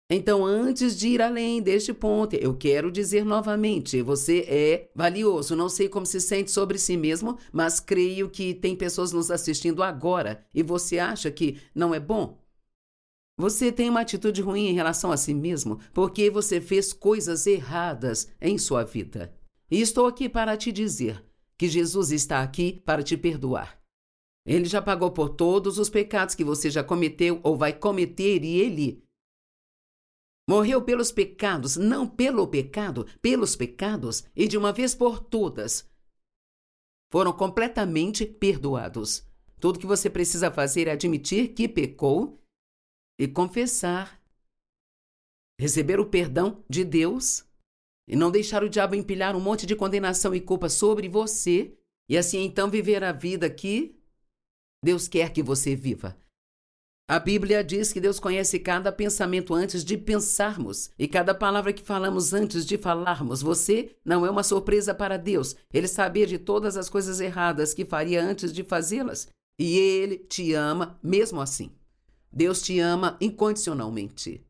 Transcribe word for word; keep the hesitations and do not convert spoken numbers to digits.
Então, antes de ir além deste ponto, eu quero dizer novamente, você é valioso. Não sei como se sente sobre si mesmo, mas creio que tem pessoas nos assistindo agora e você acha que não é bom. Você tem uma atitude ruim em relação a si mesmo porque você fez coisas erradas em sua vida. E estou aqui para te dizer que Jesus está aqui para te perdoar. Ele já pagou por todos os pecados que você já cometeu ou vai cometer e ele morreu pelos pecados, não pelo pecado, pelos pecados, e de uma vez por todas foram completamente perdoados. Tudo que você precisa fazer é admitir que pecou e confessar, receber o perdão de Deus e não deixar o diabo empilhar um monte de condenação e culpa sobre você e assim então viver a vida que Deus quer que você viva. A Bíblia diz que Deus conhece cada pensamento antes de pensarmos e cada palavra que falamos antes de falarmos. Você não é uma surpresa para Deus. Ele sabia de todas as coisas erradas que faria antes de fazê-las. E Ele te ama mesmo assim. Deus te ama incondicionalmente.